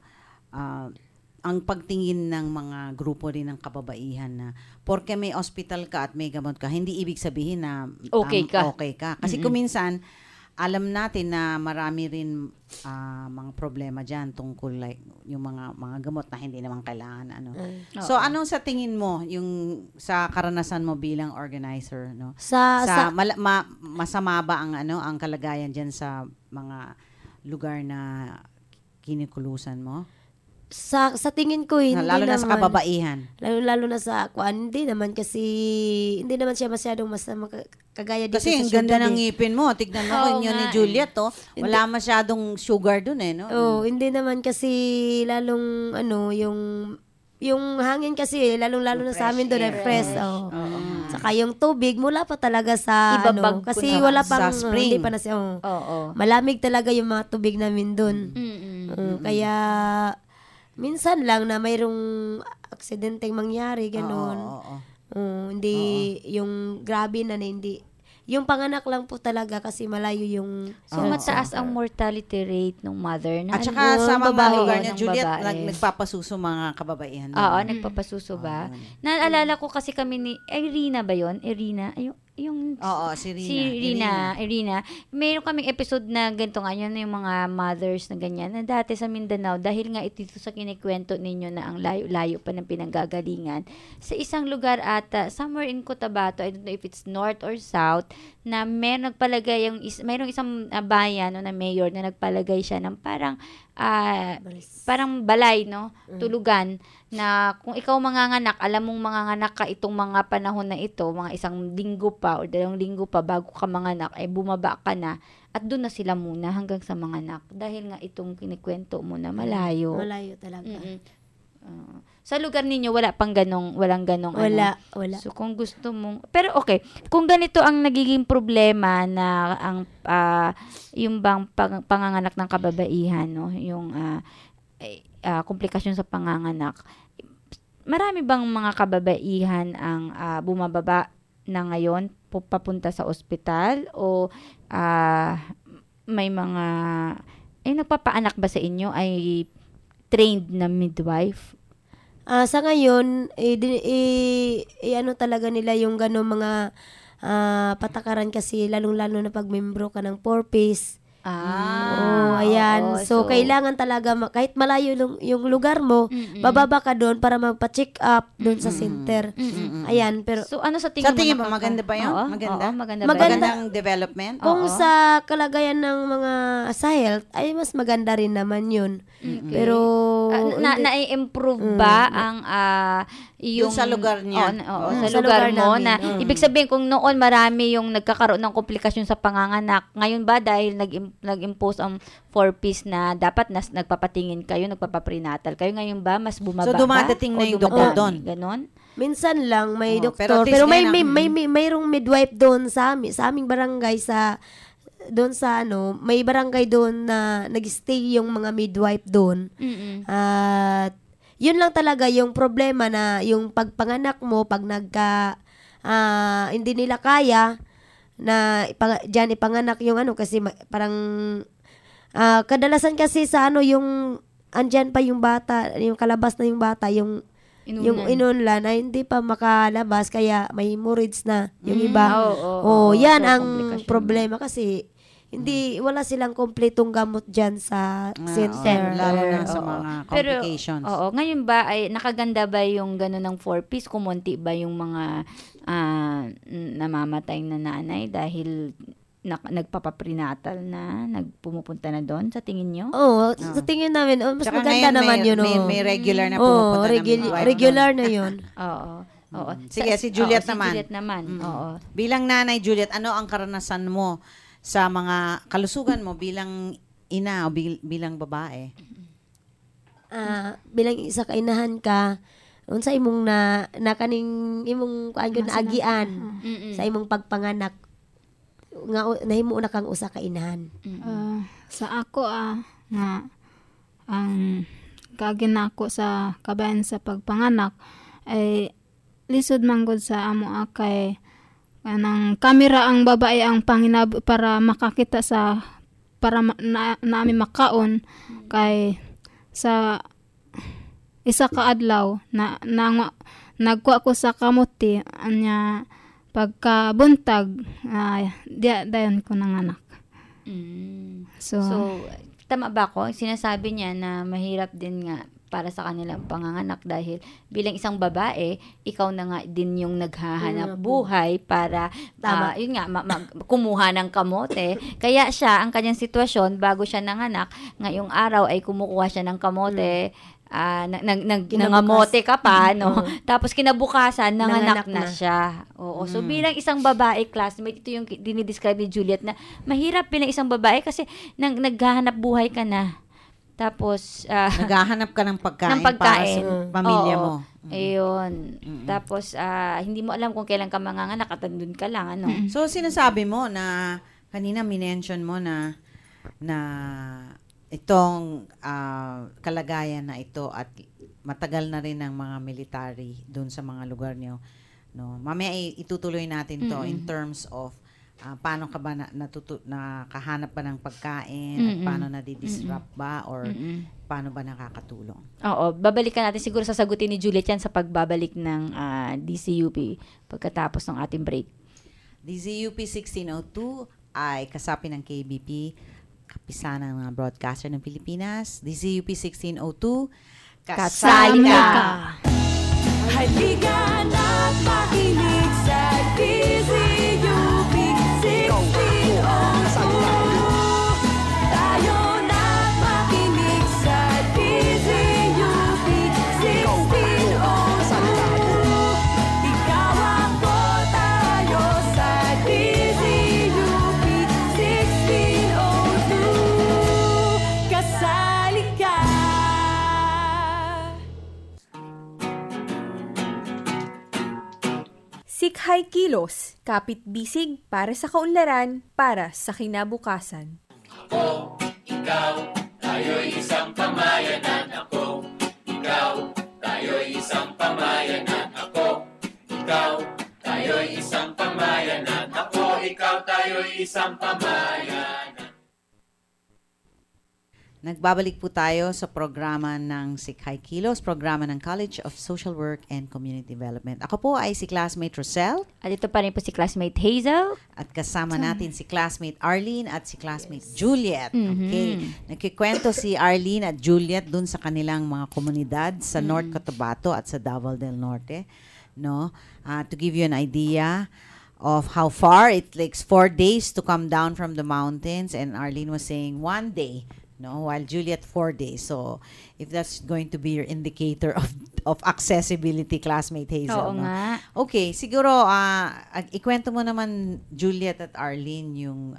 ang pagtingin ng mga grupo rin ng kababaihan na porke may hospital ka at may gamot ka, hindi ibig sabihin na okay ka. Kasi kuminsan, alam natin na marami rin mga problema dyan tungkol like yung mga gamot na hindi naman kailangan So anong sa tingin mo yung sa karanasan mo bilang organizer masama ba ang kalagayan dyan sa mga lugar na kinikulusan mo? Sa tingin ko hindi lalo na sa kababaihan. Lalo na sa hindi naman siya masyadong masama kagaya dito kasi sa ang ganda syudad, ng ngipin mo. Tignan mo yun ni Juliet wala masyadong sugar dun hindi naman kasi lalong yung hangin kasi lalong-lalo na sa amin doon ay fresh. Saka yung tubig mula pa talaga sa kasi wala pang spring. hindi pa na siya. Malamig talaga yung mga tubig namin doon. Kaya minsan lang na mayroong aksidenteng mangyari, gano'n. Hindi, yung grabe na hindi. Yung panganak lang po talaga kasi malayo yung... So, mataas ang mortality rate ng mother. At saka sa mga lugar niya, Juliet, nagpapasuso mga kababaihan. Oo, nagpapasuso ba? Naalala ko kasi kami ni Irina ba yun? Irina? Si Irina. Mayroon kaming episode na ganito nga, yun yung mga mothers na ganyan, na dati sa Mindanao, dahil nga ito sa kinikwento ninyo na ang layo-layo pa ng pinanggagalingan, sa isang lugar ata, somewhere in Cotabato, I don't know if it's north or south, na mayroong isang bayan na mayor na nagpalagay siya ng parang balay, tulugan, na kung ikaw manganganak, alam mong manganganak ka itong mga panahon na ito, mga 1 linggo pa o 2 linggo pa bago ka manganak, ay bumaba ka na at doon na sila muna hanggang sa manganak dahil nga itong kinikwento mo na malayo. Malayo talaga. Sa lugar ninyo walang ganong wala. So kung gusto mong, pero okay, kung ganito ang nagiging problema na ang yung bang panganganak ng kababaihan, yung komplikasyon sa panganganak, marami bang mga kababaihan ang bumababa na ngayon papunta sa ospital o may mga nagpapaanak ba sa inyo ay trained na midwife? Sa ngayon, talaga nila yung gano'ng mga patakaran kasi lalong-lalo na pag membro ka ng 4-piece. Ayan. So, kailangan talaga, kahit malayo yung lugar mo, bababa ka doon para magpa-check up doon sa center. Ayan. Pero, so, ano sa tingin mo? Maganda ba yun? Maganda. Magandang development? Kung sa kalagayan ng mga sa health, ay mas maganda rin naman yun. Pero, na-improve ba ang yung sa lugar niya? Sa lugar mo namin, na ibig sabihin kung noon marami yung nagkakaroon ng komplikasyon sa panganganak, ngayon ba dahil nag-impose ang 4-piece na dapat nagpapatingin kayo, nagpapaprenatal kayo, ngayon ba mas bumaba? So dumadating na yung doktor doon? Ganon? Minsan lang may doktor, pero mayroong midwife doon sa aming barangay doon sa may barangay doon na nag-stay yung mga midwife doon. At yun lang talaga yung problema na yung pagpanganak mo, pag hindi nila kaya na diyan ipanganak yung kasi parang kadalasan kasi sa yung andyan pa yung bata, yung kalabas na yung bata, yung inunlan ay hindi pa makalabas kaya may hemorrhage na yung iba. Yan ang problema kasi wala silang kompletong gamot dyan sa center. Lalo na sa mga complications. Pero, ngayon ba, ay nakaganda ba yung gano'n ng 4-piece? Kumunti ba yung mga namamatay na nanay dahil nagpapaprenatal na, nagpumupunta na doon sa tingin nyo? Oo, sa tingin namin, mas Tsaka maganda naman yun. May regular na pumupunta na regular na yun. Oo. Sige, si Juliet naman. Si Juliet naman. Oo. Bilang nanay, Juliet, ano ang karanasan mo sa mga kalusugan mo bilang ina o bilang babae? Bilang isa kainahan ka, unsa imong nakaning imong kuan na agian sa imong pagpanganak nga nahimo na kang usa ka inahan. Sa ako nga ang kaginako sa kabayan sa pagpanganak ay lisod manggod sa amo kay kanang kamera ang babae ang panginab para makakita para naami makaon kay sa isa ka adlaw nagkuha ko sa kamuti anya pagkabuntag dayon ko nanganak. So tama ba ko? Sinasabi niya na mahirap din nga para sa kanilang panganganak dahil bilang isang babae, ikaw na nga din yung naghahanap buhay para yun nga, kumuha ng kamote. Kaya siya, ang kanyang sitwasyon, bago siya nanganak, ngayong araw ay kumukuha siya ng kamote, nangamote ka pa, no? Tapos kinabukasan, nanganak na siya. Oo. So bilang isang babae classmate, ito yung dinidescribe ni Juliet na mahirap bilang isang babae kasi naghahanap buhay ka na. Tapos, naghahanap ka ng pagkain para sa pamilya mo. Ayun. Tapos, hindi mo alam kung kailan ka manganganak at andun ka lang. Ano? So, sinasabi mo na, kanina minention mo na itong kalagayan na ito at matagal na rin ng mga military doon sa mga lugar niyo. No? Mamaya itutuloy natin to in terms of paano ka ba nakahanap ba ng pagkain at paano nadi-disrupt ba or paano ba nakakatulong? Oo, babalikan natin siguro sasagutin ni Juliet yan sa pagbabalik ng DCUP pagkatapos ng ating break. DCUP 1602 ay kasapi ng KBP, kapisanan ng mga broadcaster ng Pilipinas. DCUP 1602, kasali ka! Halika na't makinig sa DCUP 1602. Tayo na't makinig sa DCUP 1602. Ikaw ako, tayo sa DCUP 1602. Kasali ka. Sikhay Kilos, kapit bisig para sa kaunlaran, para sa kinabukasan. Ako, ikaw, tayo'y isang pamayanan. Ako, ikaw, tayo'y isang pamayanan. Ako, ikaw, tayo'y isang pamayanan. Ako, ikaw, tayo'y isang pamayanan. Nagbabalik po tayo sa programa ng Sikhay Kilos, programa ng College of Social Work and Community Development. Ako po ay si classmate Rosel. At ito pa rin po si classmate Hazel. At kasama natin si classmate Arlene at si classmate Juliet. Okay. Nagkikwento si Arlene at Juliet dun sa kanilang mga komunidad sa North Cotabato at sa Davao del Norte. No? To give you an idea of how far, it takes 4 days to come down from the mountains, and Arlene was saying 1 day. No, while Juliet 4 days. So, if that's going to be your indicator of accessibility, classmate Hazel. Oo nga. Okay, siguro, ikwento mo naman, Juliet at Arlene, yung,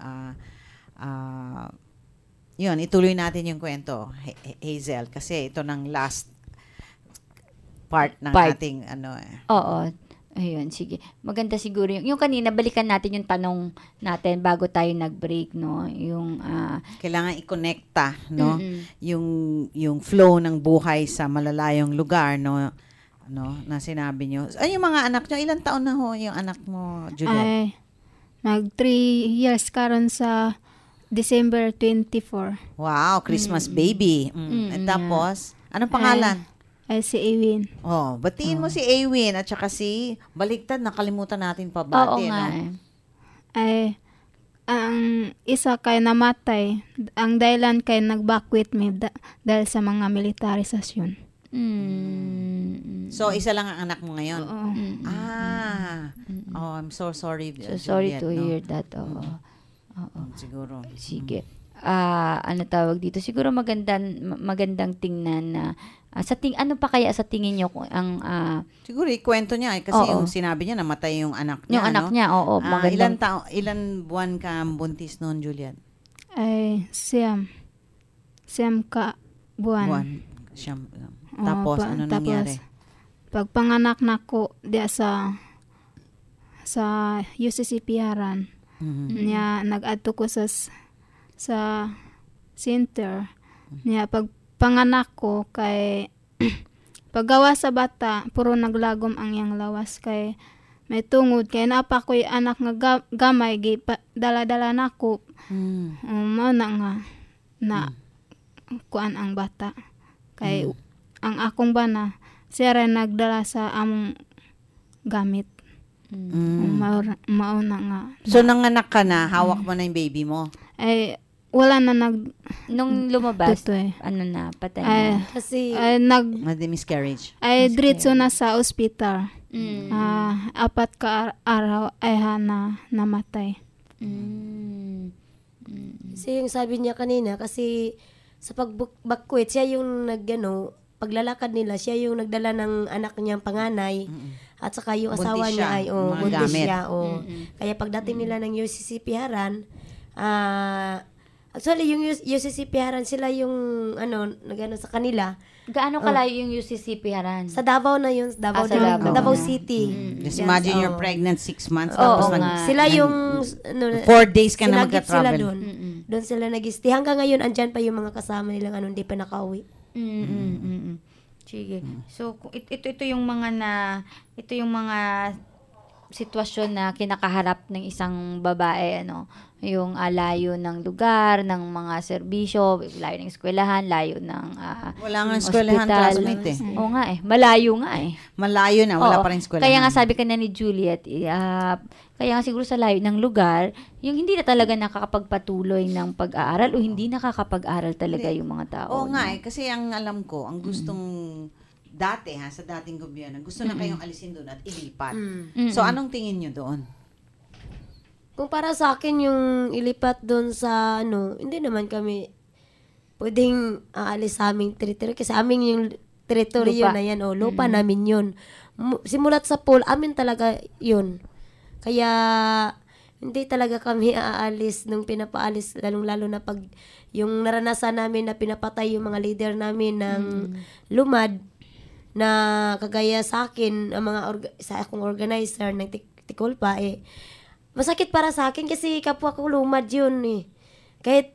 yun, ituloy natin yung kwento, Hazel, kasi ito ng last part ng ating, Oo. Ayun, sige. Maganda siguro yung kanina, balikan natin yung tanong natin bago tayo nag-break, no? Yung, kailangan i-connecta, no? Yung flow ng buhay sa malalayong lugar, no? Na sinabi nyo. Ay, yung mga anak nyo, ilang taon na ho yung anak mo, Juliet? Ay, mag 3 years karon sa December 24. Wow, Christmas baby. At tapos, anong pangalan? Ay, si Awin. Oh, batiin mo si Awin at saka si Baliktad, nakalimutan natin pa bati, oo nga. no? Ay, ang isa kay namatay, ang dahilan kay nagbakwit mi dahil sa mga militarisasyon. So, isa lang ang anak mo ngayon? Oo. Oh, I'm so sorry. So sorry Juliet, to no? hear that. Oo. Siguro. Sige. Ano tawag dito? Siguro magandang tingnan na ano pa kaya sa tingin niyo kung ang siguro ikwento niya kasi yung sinabi niya namatay yung anak niya. Yung anak niya, oo. Ilan buwan ka buntis noon, Juliet? Ay, siyam ka buwan. Siyam. Tapos ano nangyari? Pagpanganak nako diya sa UCCP-aran. Niya nag-adto ko sa center. Niya pagpanganak ko kay paggawa sa bata puro naglagom ang yang lawas kay may tungod kay napa ko'y anak nga gamay dala-dala nako. Mao na kuan ang bata. Kay ang akong bana siya rin nagdala sa among gamit. Mao na nga. So, nanganak ka na, hawak mo na yung baby mo? Ay, wala na nung lumabas, patay na. Kasi, miscarriage. Ay, diretso na sa ospital. 4 ka araw ay namatay. Kasi yung sabi niya kanina, kasi sa pagbakwit, siya yung paglalakad nila, siya yung nagdala ng anak niyang panganay. At saka yung asawa niya ay buntis siya. Kaya pagdating nila ng UCCP-aran, actually yung UCCP-aran sila yung nagano sa kanila. Gaano kalayo yung UCCP-aran? Sa Davao na yun, Davao City. Just imagine you're pregnant 6 months. Sila yung 4 days ka na magka-travel. Doon sila nag-stay. Hanggang ngayon, andyan pa yung mga kasama nilang hindi pa nakauwi. Sige. So ito yung mga sitwasyon na kinakaharap ng isang babae, yung layo ng lugar, ng mga serbisyo, layo ng eskwelahan, layo ng wala nga eskwelahan, classmate Oo nga malayo nga Malayo na, wala pa rin eskwelahan. Kaya nga sabi kanina ni Juliet, kaya nga siguro sa layo ng lugar, yung hindi na talaga nakakapagpatuloy ng pag-aaral o hindi nakakapag-aral talaga yung mga tao. Oo nga kasi ang alam ko, ang gustong dati sa dating gobyerno, gusto na kayong alisin doon at ilipat. So, anong tingin nyo doon? Kung para sa akin yung ilipat doon sa hindi naman kami pwedeng aalis sa aming teritoryo kasi aming yung teritoryo na yan, lupa namin yun. Simulat sa pool, amin talaga yun. Kaya hindi talaga kami aalis nung pinapaalis, lalong-lalo na pag yung naranasan namin na pinapatay yung mga leader namin ng lumad na kagaya sa akin, ang sa akong organizer ng Tikulpa, masakit para sa akin kasi kapwa ko lumad yun Kahit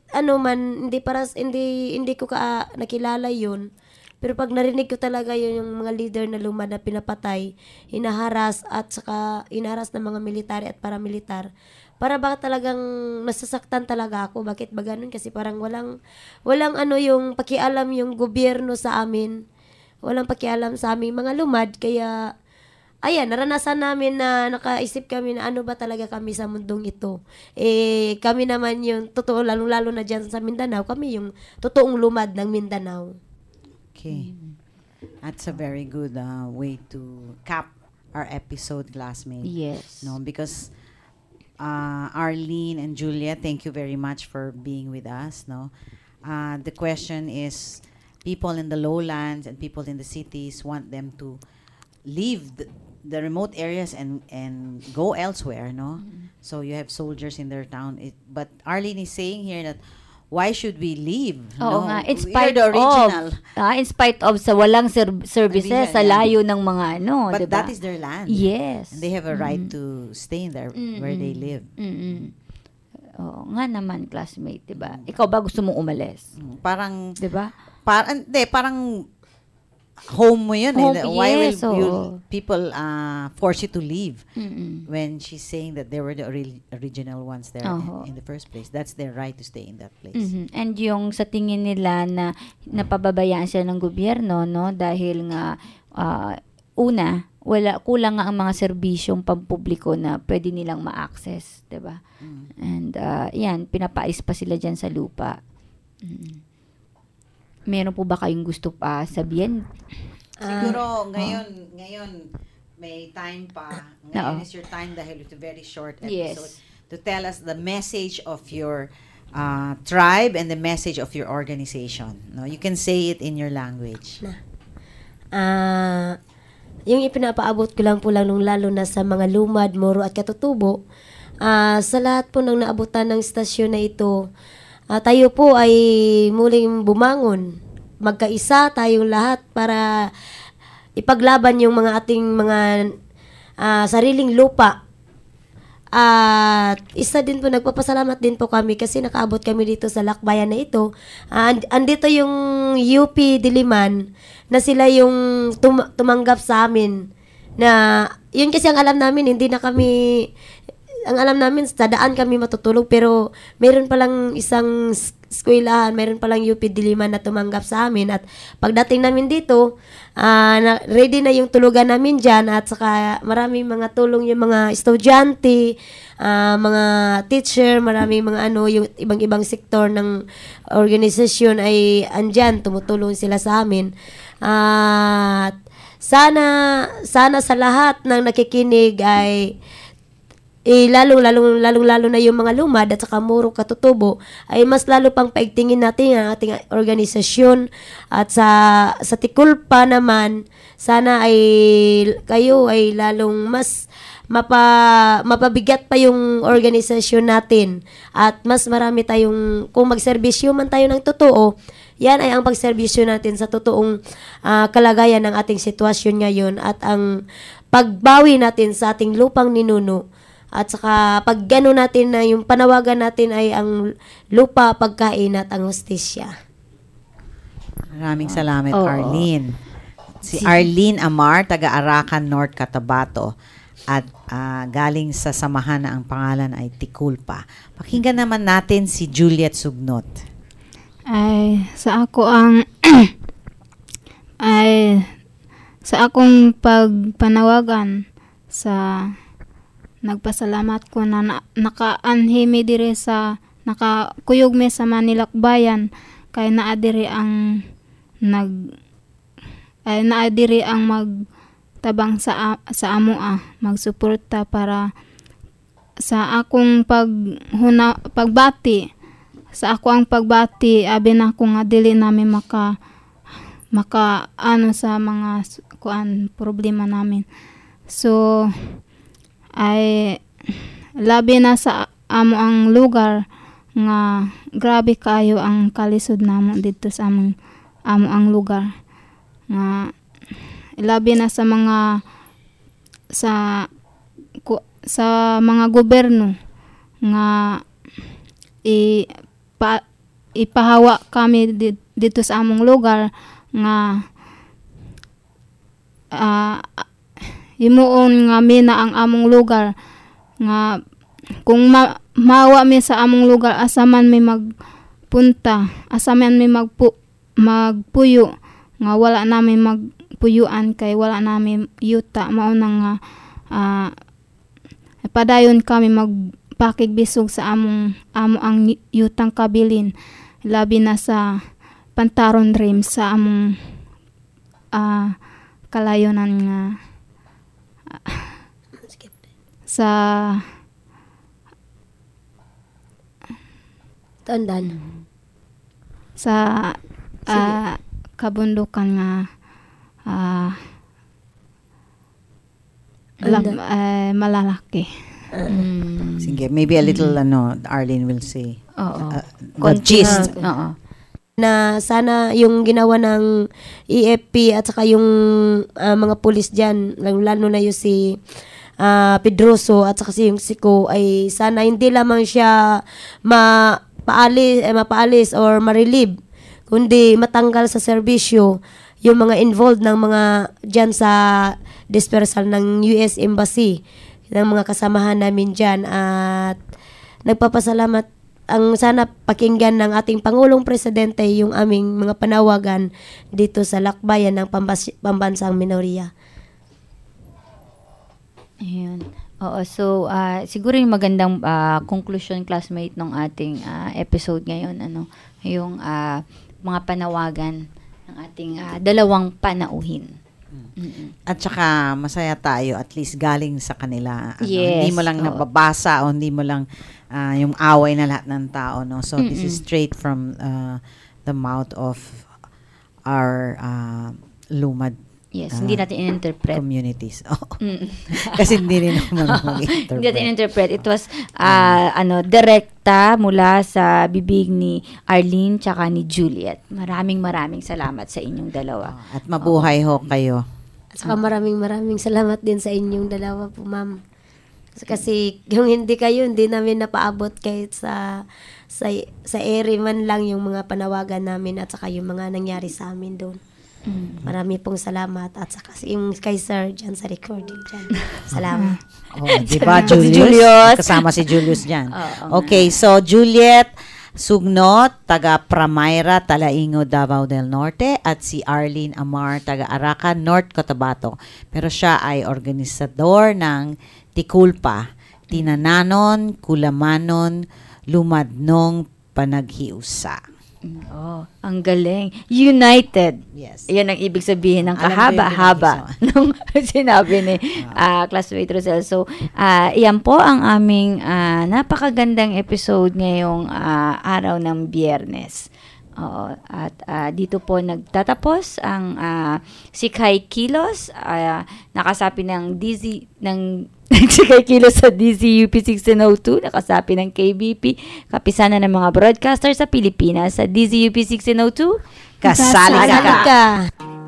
hindi ko nakilala yun. Pero pag narinig ko talaga yung mga leader na lumad na pinapatay, hinaharas ng mga military at paramilitar, para ba talagang nasasaktan talaga ako? Bakit ba ganun? Kasi parang walang yung pakialam yung gobyerno sa amin. Walang pakialam sa aming mga lumad. Kaya, naranasan namin na nakaisip kami na ano ba talaga kami sa mundong ito. Kami naman yung totoo, lalo na dyan sa Mindanao, kami yung totoong lumad ng Mindanao. Okay. That's a very good way to cap our episode, classmate. Yes. Because Arlene and Julia, thank you very much for being with us. The question is, people in the lowlands and people in the cities want them to leave the remote areas and go elsewhere, So you have soldiers in their town. But Arlene is saying here that why should we leave? Oo nga, in spite of sa walang services, sa layo ng mga but diba? That is their land. Yes. And they have a right to stay in there where they live. Oo nga naman, classmate, diba? Ikaw ba gusto mong umalis? Parang, diba? Parang home mo yun. Why will people force you to leave when she's saying that they were the original ones there in the first place? That's their right to stay in that place. And yung sa tingin nila na napababayaan sila ng gobyerno, dahil nga una, kulang nga ang mga serbisyong pampubliko na pwede nilang ma-access, 'di ba? And yan, pinapais pa sila diyan sa lupa. Meron po ba kayong gusto pa sabihin? Siguro ngayon may time pa. Ngayon is your time dahil it's a very short episode to tell us the message of your tribe and the message of your organization. No, you can say it in your language. Yung ipinapaabot ko lang po lalo na sa mga lumad, moro at katutubo, sa lahat po ng naabutan ng istasyon na ito, tayo po ay muling bumangon. Magkaisa tayong lahat para ipaglaban yung mga ating mga sariling lupa. At isa din po, nagpapasalamat din po kami kasi nakaabot kami dito sa lakbayan na ito. Andito yung UP Diliman na sila yung tumanggap sa amin. Na yun kasi ang alam namin, ang alam namin sa daan kami matutulog, pero meron palang isang eskwelahan, meron palang UP Diliman na tumanggap sa amin. At pagdating namin dito, ready na yung tulugan namin dyan, at saka maraming mga tulong yung mga estudyante, mga teacher, maraming mga yung ibang sektor ng organisasyon ay andyan, tumutulong sila sa amin. At sana sa lahat ng nakikinig ay lalong na yung mga lumad at saka muro katutubo ay mas lalo pang paigtingin natin ang ating organisasyon. At sa Tikulpa naman, sana ay kayo ay lalong mas mapabigat pa yung organisasyon natin at mas marami tayong, kung magserbisyo man tayo ng totoo, yan ay ang pagserbisyo natin sa totoong kalagayan ng ating sitwasyon ngayon at ang pagbawi natin sa ating lupang ninuno. At saka pag gano'n natin na yung panawagan natin ay ang lupa, pagkain at ang hustisya. Maraming salamat, Arlene. Si Arlene Amar, taga-Arakan North, Cotabato. At galing sa samahan na ang pangalan ay Tikulpa. Pakinggan naman natin si Juliet Sugnot. Sa akong pagpanawagan sa nagpasalamat ko na nakaanhimi dire sa nakakuyog me sa Manilakbayan kay naadiri ang naadiri ang magtabang sa amo magsuporta para sa akong pagbati sa ako ang pagbati abi na ko nga dili namin maka sa mga problema namin. So ay labi na sa amo ang lugar nga grabe kayo ang kalisod namo dito sa amo ang lugar nga labi na sa mga mga gobyerno nga ipahawa kami dito sa among lugar nga himuon nga mina ang among lugar nga kung mawa mi sa among lugar asaman may magpunta, asaman may magpuyo nga wala namin magpuyuan kay wala namin yuta mao nang padayon kami magpakigbisog sa amo ang yutang kabilin labi na sa Pantaron Rim sa among kalayonan nga sa Tandan sa kabundukan nga malalaki. Sige, maybe a little Arlene will say. The gist. Na sana yung ginawa ng EFP at saka yung mga pulis dyan, lalo na yung si Pedroso at saka yung Siko, ay sana hindi lamang siya mapaalis or ma-relieve, kundi matanggal sa serbisyo yung mga involved ng mga dyan sa dispersal ng US Embassy, ng mga kasamahan namin dyan. At nagpapasalamat ang sana pakinggan ng ating Pangulong Presidente yung aming mga panawagan dito sa lakbayan ng pambansang minorya. Ayun. Oo, so siguro yung magandang conclusion, classmate, ng ating episode ngayon, yung mga panawagan ng ating dalawang panauhin. At saka masaya tayo, at least galing sa kanila. Yes, Hindi mo lang nababasa o hindi mo lang yung away na lahat ng tao. No? So this is straight from the mouth of our lumad. Yes, hindi natin in-interpret. Communities. Kasi hindi rin naman mag-interpret. Hindi natin in-interpret. It was direkta mula sa bibig ni Arlene tsaka ni Juliet. Maraming salamat sa inyong dalawa. At mabuhay ho kayo. At saka maraming salamat din sa inyong dalawa po, ma'am. Kasi yung hindi kayo, hindi namin napaabot kahit sa ere man lang yung mga panawagan namin at saka yung mga nangyari sa amin doon. Marami pong salamat at saka yung kay Sir dyan sa recording dyan. Salamat. Diba, Julius? Kasama si Julius dyan. Okay, so Juliet Sugnot, taga Pramayra, Talaingo, Davao del Norte, at si Arlene Amar, taga Arakan, North Cotabato. Pero siya ay organisador ng Tikulpa, Tinananon, Kulamanon, Lumadnong, Panaghiusa. Ang galing. United. Yes. Yan ang ibig sabihin ng kahaba-haba nung sinabi ni classmate Rosel. So, yan po ang aming napakagandang episode ngayong araw ng Biyernes. At dito po nagtatapos ang Sikhay Kilos, nakasapi ng Sikhay Kilos sa DZUP 1602, nakasapi ng KBP, kapisanan ng mga broadcaster sa Pilipinas. Sa DZUP 1602, kasali ka!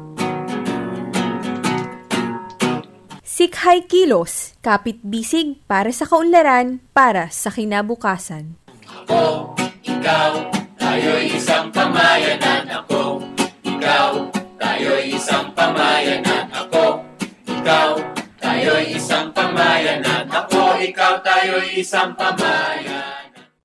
Sikhay Kilos, kapit bisig para sa kaunlaran, para sa kinabukasan. Ako, ikaw, tayo'y isang pamayanan. Ako, ikaw, tayo'y isang pamayanan. Ako, ikaw, tayo'y isang pamayanan. Ako, ikaw, tayo'y isang pamayanan.